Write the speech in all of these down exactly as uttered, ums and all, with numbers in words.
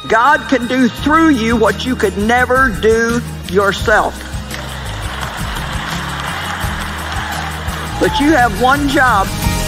God can do through you what you could never do yourself. But you have one job.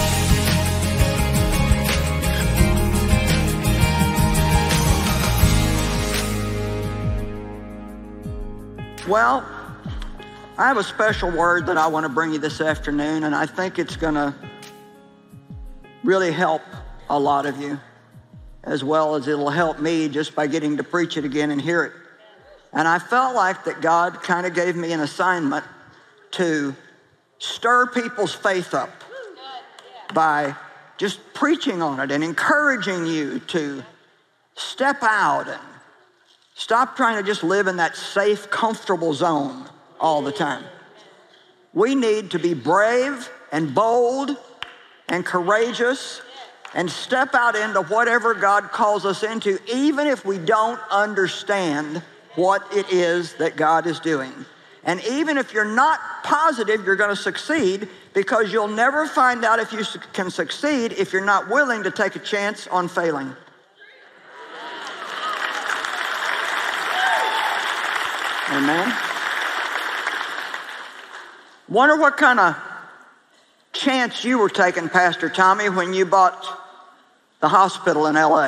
Well, I have a special word that I want to bring you this afternoon, and I think it's going to really help a lot of you, as well as it'll help me just by getting to preach it again and hear it. And I felt like that God kind of gave me an assignment to stir people's faith up by just preaching on it and encouraging you to step out and stop trying to just live in that safe, comfortable zone all the time. We need to be brave and bold and courageous and step out into whatever God calls us into, even if we don't understand what it is that God is doing. And even if you're not positive you're going to succeed, because you'll never find out if you can succeed if you're not willing to take a chance on failing. Amen. Wonder what kind of chance you were taking, Pastor Tommy, when you bought the hospital in L A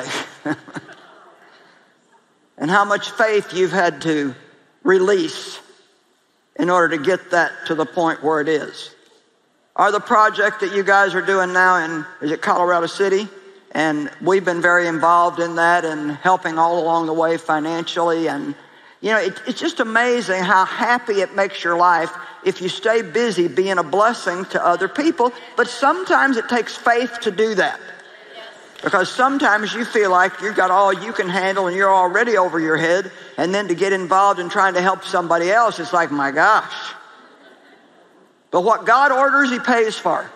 and how much faith you've had to release in order to get that to the point where it is. Or the project that you guys are doing now in, is it Colorado City? And we've been very involved in that and helping all along the way financially. And, you know, it, it's just amazing how happy it makes your life if you stay busy being a blessing to other people. But sometimes it takes faith to do that. Because sometimes you feel like you've got all you can handle and you're already over your head. And then to get involved in trying to help somebody else, it's like, my gosh. But what God orders, He pays for.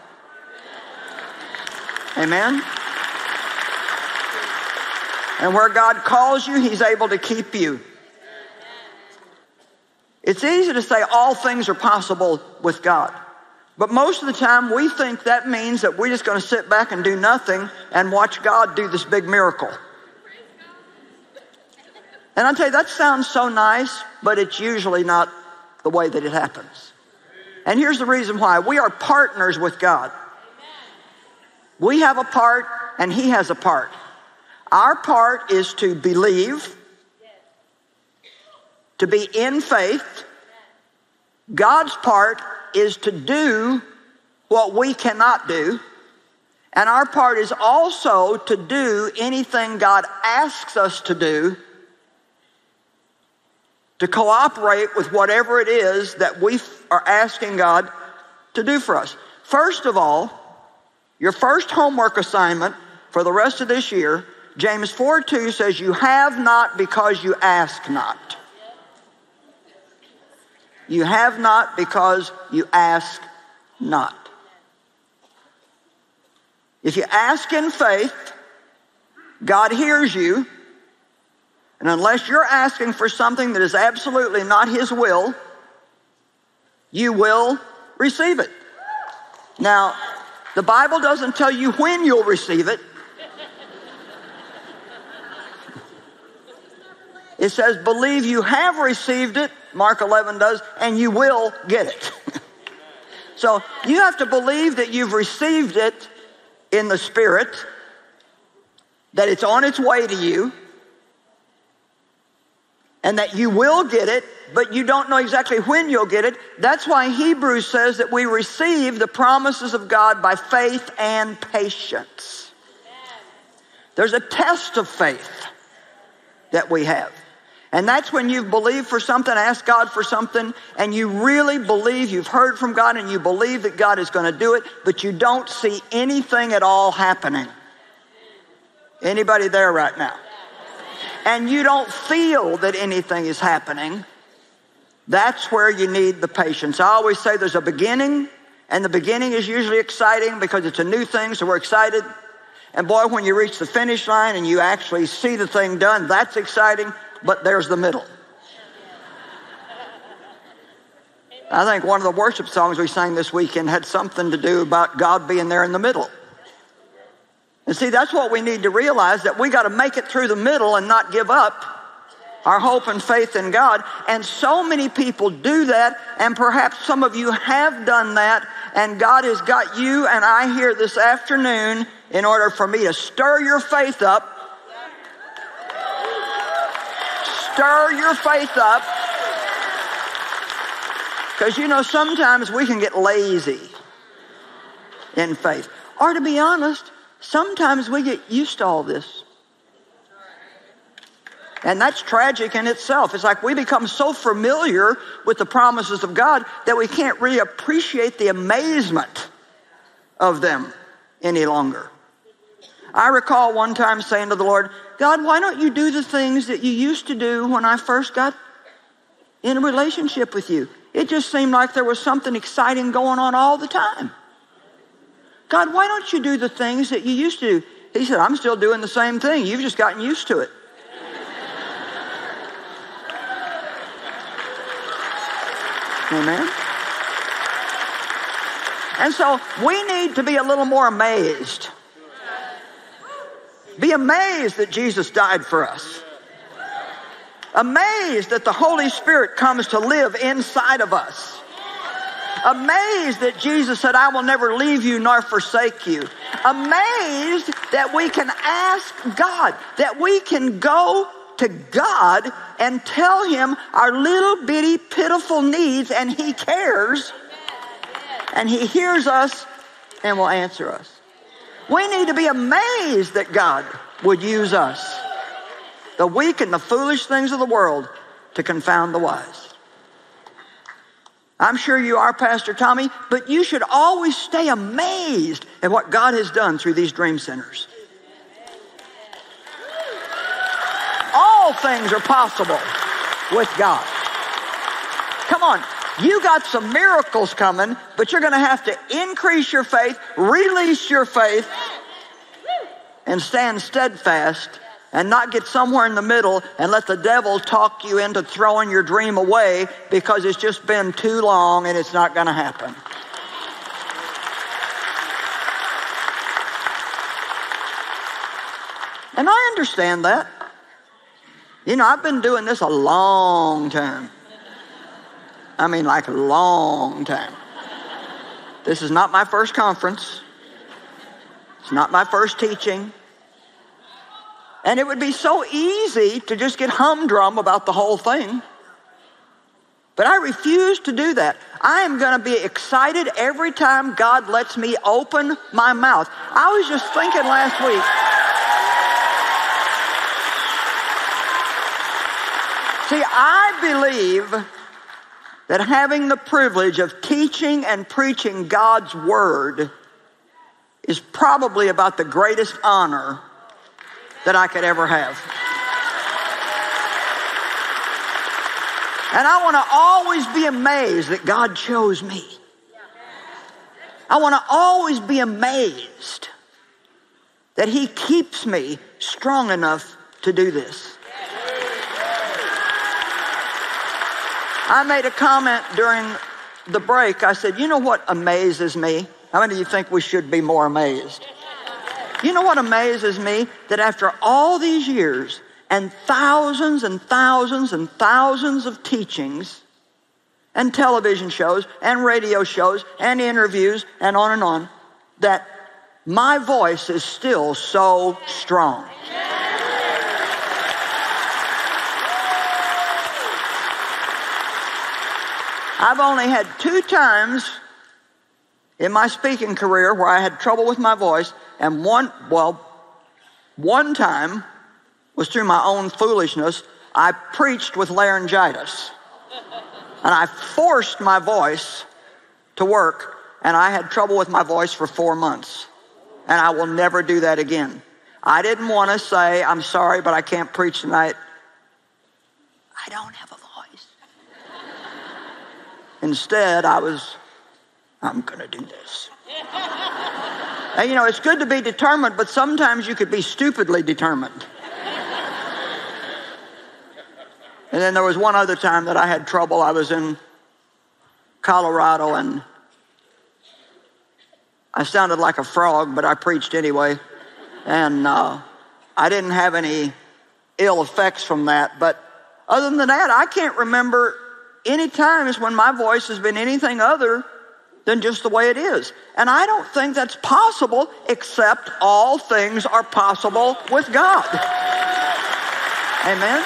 Amen? And where God calls you, He's able to keep you. It's easy to say all things are possible with God. But most of the time, we think that means that we're just going to sit back and do nothing and watch God do this big miracle. And I'll tell you, that sounds so nice, but it's usually not the way that it happens. And here's the reason why. We are partners with God. We have a part, and He has a part. Our part is to believe, to be in faith. God's part is to do what we cannot do. And our part is also to do anything God asks us to do, to cooperate with whatever it is that we are asking God to do for us. First of all, your first homework assignment for the rest of this year, James four two says, you have not because you ask not. You have not because you ask not. If you ask in faith, God hears you. And unless you're asking for something that is absolutely not His will, you will receive it. Now, the Bible doesn't tell you when you'll receive it. It says, believe you have received it, Mark eleven does, and you will get it. So you have to believe that you've received it in the Spirit, that it's on its way to you, and that you will get it, but you don't know exactly when you'll get it. That's why Hebrews says that we receive the promises of God by faith and patience. There's a test of faith that we have. And that's when you've believed for something, asked God for something, and you really believe, you've heard from God, and you believe that God is going to do it, but you don't see anything at all happening. Anybody there right now? And you don't feel that anything is happening. That's where you need the patience. I always say there's a beginning, and the beginning is usually exciting because it's a new thing, so we're excited. And boy, when you reach the finish line and you actually see the thing done, that's exciting. But there's the middle. I think one of the worship songs we sang this weekend had something to do about God being there in the middle. And see, that's what we need to realize, that we got to make it through the middle and not give up our hope and faith in God. And so many people do that, and perhaps some of you have done that, and God has got you and I here this afternoon in order for me to stir your faith up. Stir your faith up. Because, you know, sometimes we can get lazy in faith. Or to be honest, sometimes we get used to all this. And that's tragic in itself. It's like we become so familiar with the promises of God that we can't really appreciate the amazement of them any longer. I recall one time saying to the Lord, God, why don't you do the things that you used to do when I first got in a relationship with you? It just seemed like there was something exciting going on all the time. God, why don't you do the things that you used to do? He said, I'm still doing the same thing. You've just gotten used to it. Amen. And so we need to be a little more amazed. Be amazed that Jesus died for us. Amazed that the Holy Spirit comes to live inside of us. Amazed that Jesus said, I will never leave you nor forsake you. Amazed that we can ask God, that we can go to God and tell him our little bitty pitiful needs, and he cares, and he hears us and will answer us. We need to be amazed that God would use us, the weak and the foolish things of the world, to confound the wise. I'm sure you are, Pastor Tommy, but you should always stay amazed at what God has done through these dream centers. All things are possible with God. Come on, you got some miracles coming, but you're going to have to increase your faith, release your faith, and stand steadfast and not get somewhere in the middle and let the devil talk you into throwing your dream away because it's just been too long and it's not going to happen. And I understand that. You know, I've been doing this a long time. I mean, like a long time. This is not my first conference. It's not my first teaching. And it would be so easy to just get humdrum about the whole thing. But I refuse to do that. I am going to be excited every time God lets me open my mouth. I was just thinking last week. See, I believe that having the privilege of teaching and preaching God's word is probably about the greatest honor that I could ever have. And I want to always be amazed that God chose me. I want to always be amazed that he keeps me strong enough to do this. I made a comment during the break. I said, you know what amazes me? How many of you think we should be more amazed? You know what amazes me? That after all these years and thousands and thousands and thousands of teachings and television shows and radio shows and interviews and on and on, that my voice is still so strong. I've only had two times in my speaking career where I had trouble with my voice, and one, well, one time was through my own foolishness. I preached with laryngitis, and I forced my voice to work, and I had trouble with my voice for four months, and I will never do that again. I didn't want to say, I'm sorry, but I can't preach tonight. I don't have a voice. Instead, I was, I'm going to do this. And you know, it's good to be determined, but sometimes you could be stupidly determined. And then there was one other time that I had trouble. I was in Colorado, and I sounded like a frog, but I preached anyway. And uh, I didn't have any ill effects from that. But other than that, I can't remember any times when my voice has been anything other than just the way it is. And I don't think that's possible, except all things are possible with God. Amen?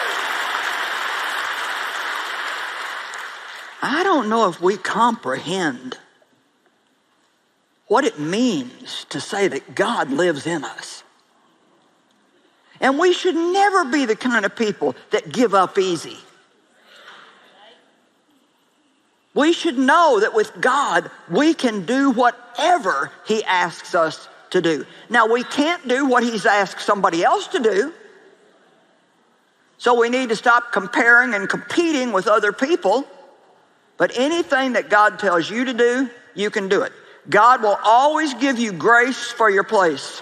I don't know if we comprehend what it means to say that God lives in us. And we should never be the kind of people that give up easy. We should know that with God, we can do whatever He asks us to do. Now, we can't do what He's asked somebody else to do. So we need to stop comparing and competing with other people. But anything that God tells you to do, you can do it. God will always give you grace for your place.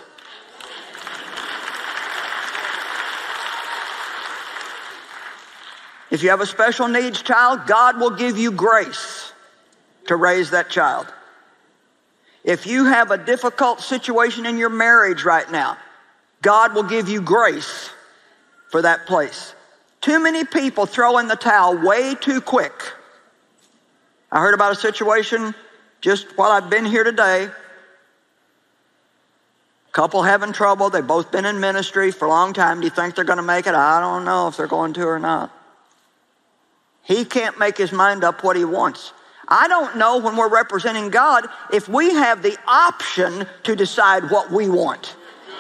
If you have a special needs child, God will give you grace to raise that child. If you have a difficult situation in your marriage right now, God will give you grace for that place. Too many people throw in the towel way too quick. I heard about a situation just while I've been here today. Couple having trouble. They've both been in ministry for a long time. Do you think they're going to make it? I don't know if they're going to or not. He can't make his mind up what he wants. I don't know when we're representing God if we have the option to decide what we want.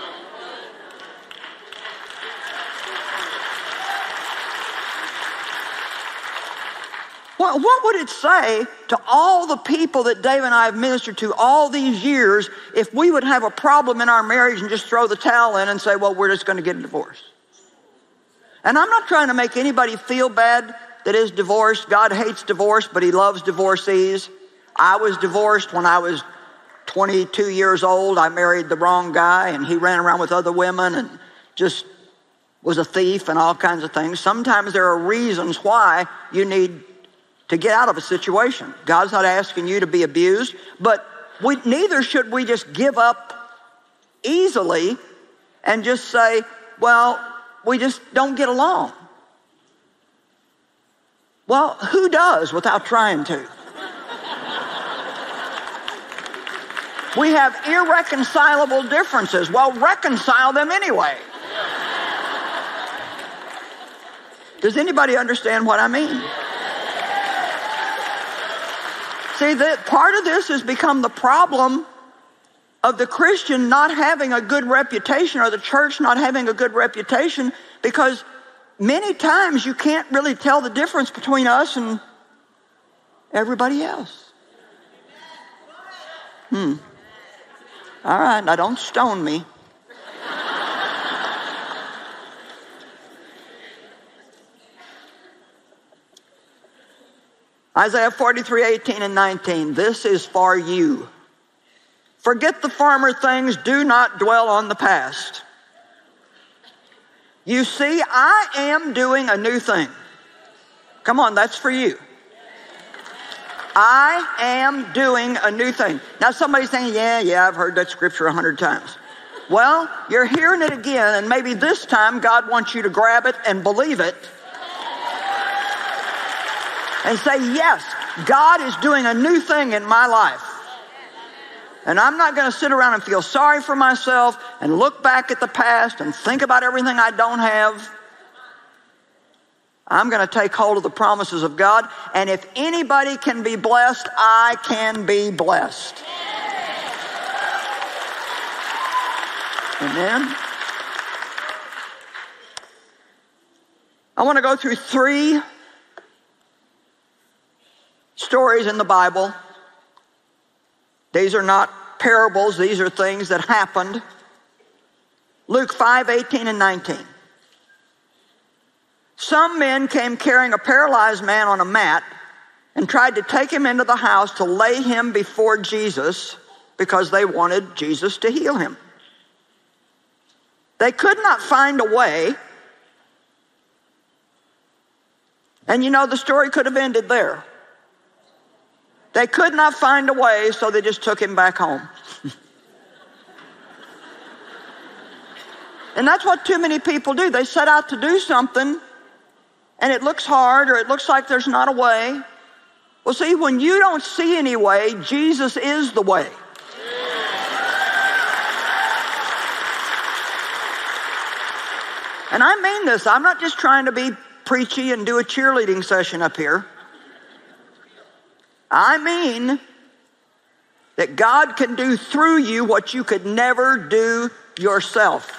What, what would it say to all the people that Dave and I have ministered to all these years if we would have a problem in our marriage and just throw the towel in and say, well, we're just going to get a divorce? And I'm not trying to make anybody feel bad that is divorced. God hates divorce, but He loves divorcees. I was divorced when I was twenty-two years old. I married the wrong guy, and he ran around with other women and just was a thief and all kinds of things. Sometimes there are reasons why you need to get out of a situation. God's not asking you to be abused, but we, neither should we just give up easily and just say, well, we just don't get along. Well, who does without trying to? We have irreconcilable differences. Well, reconcile them anyway. Does anybody understand what I mean? See, that part of this has become the problem of the Christian not having a good reputation, or the church not having a good reputation, because many times you can't really tell the difference between us and everybody else. Hmm. All right, now don't stone me. Isaiah forty-three, eighteen and nineteen. This is for you. Forget the former things. Do not dwell on the past. You see, I am doing a new thing. Come on, that's for you. I am doing a new thing. Now somebody's saying, yeah, yeah, I've heard that scripture a hundred times. Well, you're hearing it again, and maybe this time God wants you to grab it and believe it. And say, yes, God is doing a new thing in my life. And I'm not going to sit around and feel sorry for myself and look back at the past and think about everything I don't have. I'm going to take hold of the promises of God. And if anybody can be blessed, I can be blessed. Amen. I want to go through three stories in the Bible. These are not parables. These are things that happened. Luke five, eighteen and nineteen. Some men came carrying a paralyzed man on a mat and tried to take him into the house to lay him before Jesus because they wanted Jesus to heal him. They could not find a way. And you know, the story could have ended there. They could not find a way, so they just took him back home. And that's what too many people do. They set out to do something, and it looks hard, or it looks like there's not a way. Well, see, when you don't see any way, Jesus is the way. And I mean this. I'm not just trying to be preachy and do a cheerleading session up here. I mean that God can do through you what you could never do yourself.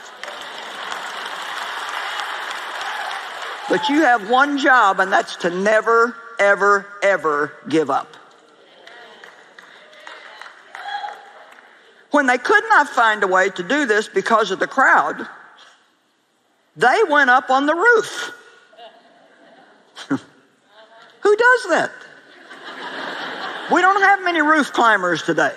But you have one job, and that's to never, ever, ever give up. When they could not find a way to do this because of the crowd, they went up on the roof. Who does that? We don't have many roof climbers today.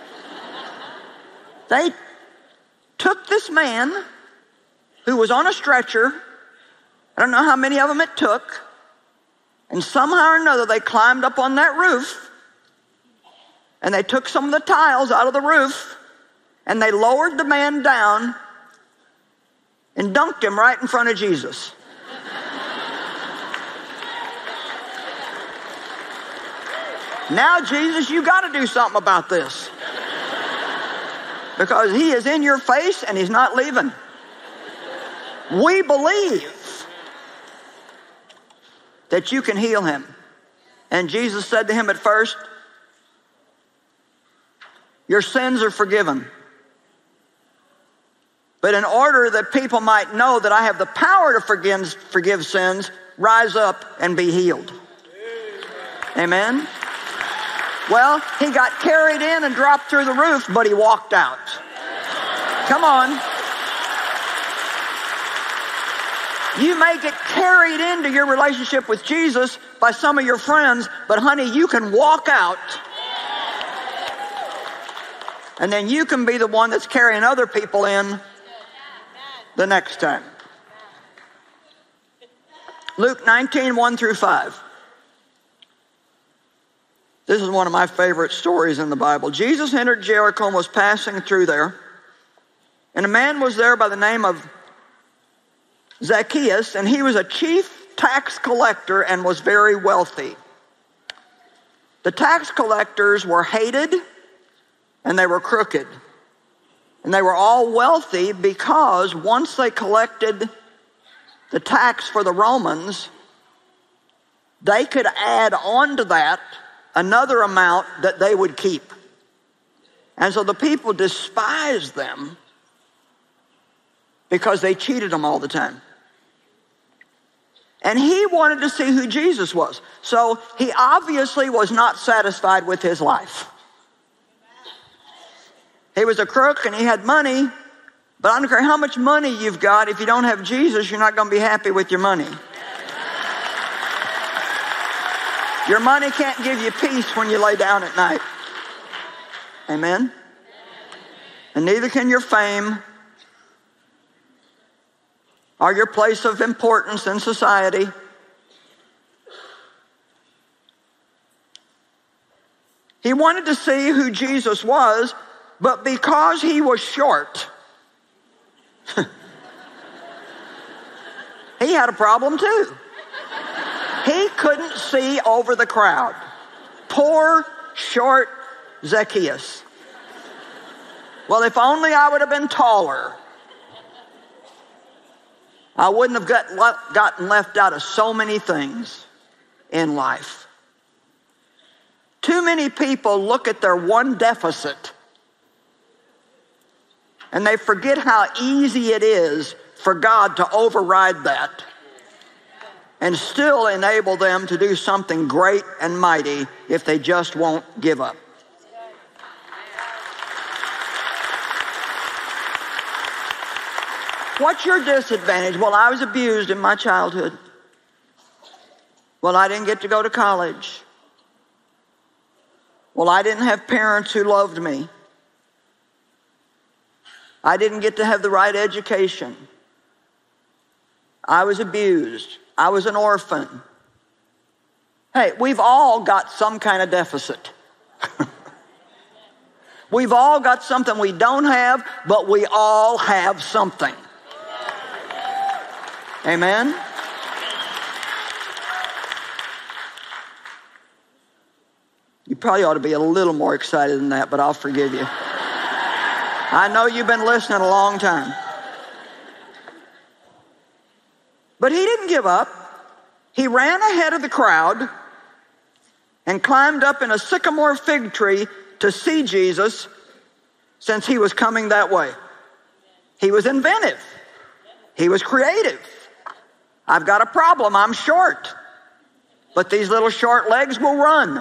They took this man who was on a stretcher. I don't know how many of them it took. And somehow or another, they climbed up on that roof. And they took some of the tiles out of the roof. And they lowered the man down and dunked him right in front of Jesus. Now, Jesus, you got to do something about this. Because he is in your face and he's not leaving. We believe that you can heal him. And Jesus said to him at first, your sins are forgiven. But in order that people might know that I have the power to forgive, forgive sins, rise up and be healed. Amen? Well, he got carried in and dropped through the roof, but he walked out. Come on. You may get carried into your relationship with Jesus by some of your friends, but honey, you can walk out. And then you can be the one that's carrying other people in the next time. Luke nineteen, one through five. This is one of my favorite stories in the Bible. Jesus entered Jericho and was passing through there. And a man was there by the name of Zacchaeus, and he was a chief tax collector and was very wealthy. The tax collectors were hated and they were crooked. And they were all wealthy because once they collected the tax for the Romans, they could add on to that another amount that they would keep. And so the people despised them because they cheated them all the time. And he wanted to see who Jesus was. So he obviously was not satisfied with his life. He was a crook and he had money, but I don't care how much money you've got, if you don't have Jesus, you're not going to be happy with your money. Your money can't give you peace when you lay down at night. Amen? And neither can your fame or your place of importance in society. He wanted to see who Jesus was, but because he was short, he had a problem too. He couldn't see over the crowd. Poor, short Zacchaeus. Well, if only I would have been taller, I wouldn't have got, gotten left out of so many things in life. Too many people look at their one deficit and they forget how easy it is for God to override that and still enable them to do something great and mighty if they just won't give up. What's your disadvantage? Well, I was abused in my childhood. Well, I didn't get to go to college. Well, I didn't have parents who loved me. I didn't get to have the right education. I was abused. I was an orphan. Hey, we've all got some kind of deficit. We've all got something we don't have, but we all have something. Amen? You probably ought to be a little more excited than that, but I'll forgive you. I know you've been listening a long time. But he didn't give up. He ran ahead of the crowd and climbed up in a sycamore fig tree to see Jesus, since he was coming that way. He was inventive. He was creative. I've got a problem. I'm short. But these little short legs will run.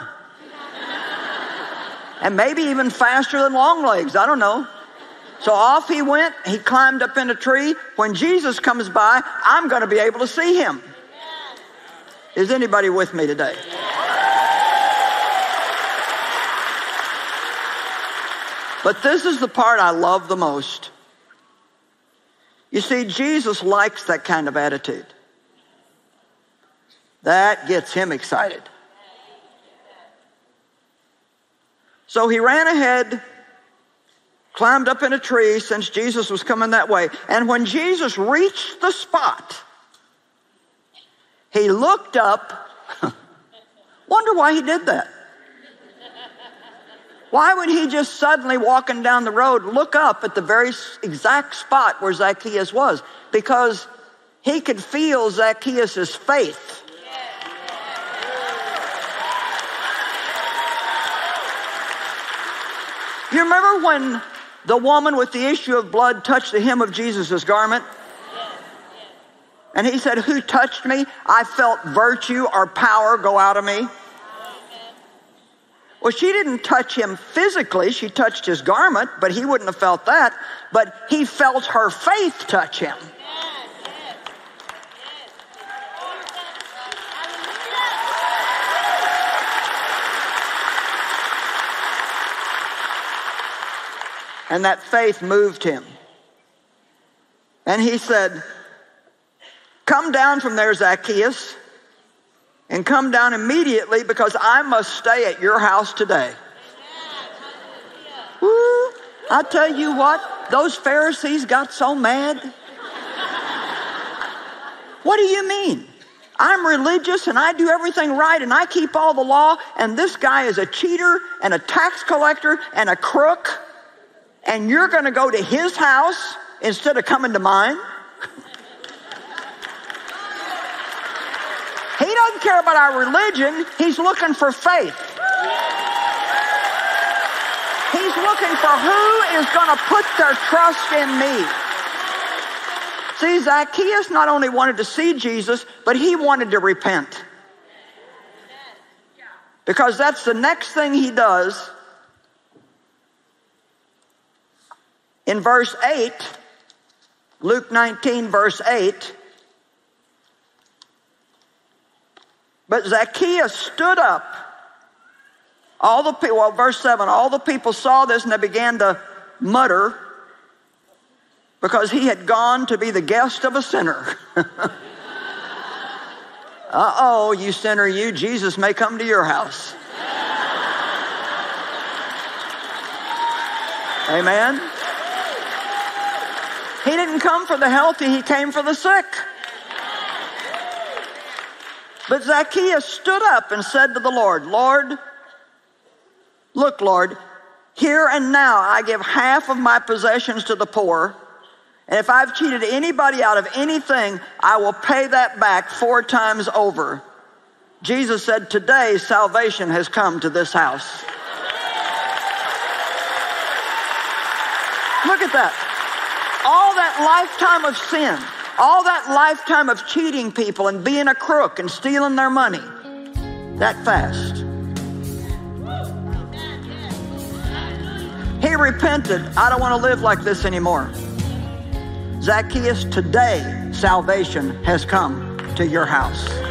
And maybe even faster than long legs. I don't know. So off he went. He climbed up in a tree. When Jesus comes by, I'm going to be able to see him. Is anybody with me today? But this is the part I love the most. You see, Jesus likes that kind of attitude. That gets him excited. So he ran ahead, climbed up in a tree since Jesus was coming that way. And when Jesus reached the spot, he looked up. Wonder why he did that. Why would he just suddenly, walking down the road, look up at the very exact spot where Zacchaeus was? Because he could feel Zacchaeus' faith. You remember when the woman with the issue of blood touched the hem of Jesus' garment? And he said, "Who touched me? I felt virtue or power go out of me." Well, she didn't touch him physically. She touched his garment, but he wouldn't have felt that. But he felt her faith touch him. And that faith moved him. And he said, "Come down from there, Zacchaeus, and come down immediately, because I must stay at your house today." Woo, I tell you what, those Pharisees got so mad. What do you mean? I'm religious and I do everything right and I keep all the law, and this guy is a cheater and a tax collector and a crook, and you're going to go to his house instead of coming to mine? He doesn't care about our religion. He's looking for faith. He's looking for who is going to put their trust in me. See, Zacchaeus not only wanted to see Jesus, but he wanted to repent. Because that's the next thing he does. In verse eight, Luke nineteen, verse eight, but Zacchaeus stood up. All the people, well, verse seven, all the people saw this and they began to mutter, because he had gone to be the guest of a sinner. Uh-oh, you sinner, you, Jesus may come to your house. Amen. He didn't come for the healthy, he came for the sick. But Zacchaeus stood up and said to the Lord, "Lord, look, Lord, here and now I give half of my possessions to the poor, and if I've cheated anybody out of anything, I will pay that back four times over." Jesus said, "Today salvation has come to this house." Look at that. All that lifetime of sin, all that lifetime of cheating people and being a crook and stealing their money, that fast. He repented. "I don't want to live like this anymore." Zacchaeus, today salvation has come to your house.